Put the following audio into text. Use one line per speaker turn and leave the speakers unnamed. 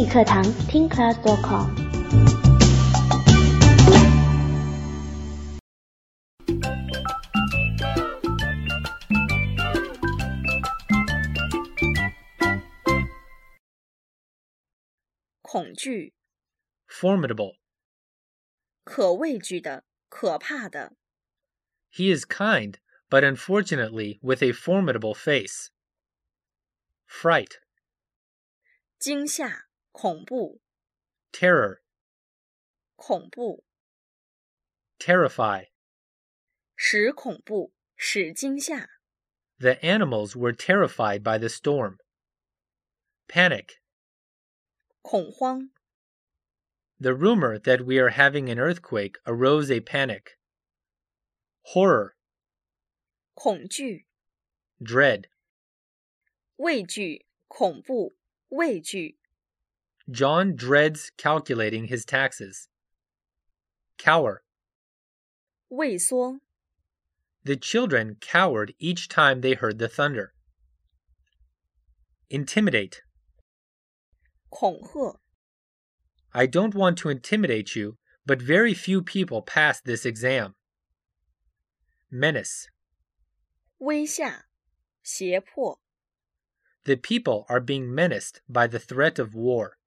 语课堂听 class.com。
恐惧
Formidable.
可畏惧的，可怕的。
He is kind, but unfortunately with a formidable face. Fright.
惊吓，恐怖，
Terror.
恐怖，
Terrify.
使恐怖，使惊吓。
The animals were terrified by the storm. Panic.
恐慌，
The rumor that we are having an earthquake arose a panic. Horror.
恐惧，
Dread.
畏惧，恐怖，畏惧。
John dreads calculating his taxes. Cower.
畏缩，
The children cowered each time they heard the thunder. Intimidate.
恐吓，
I don't want to intimidate you, but very few people pass this exam. Menace.
威吓，胁迫。
The people are being menaced by the threat of war.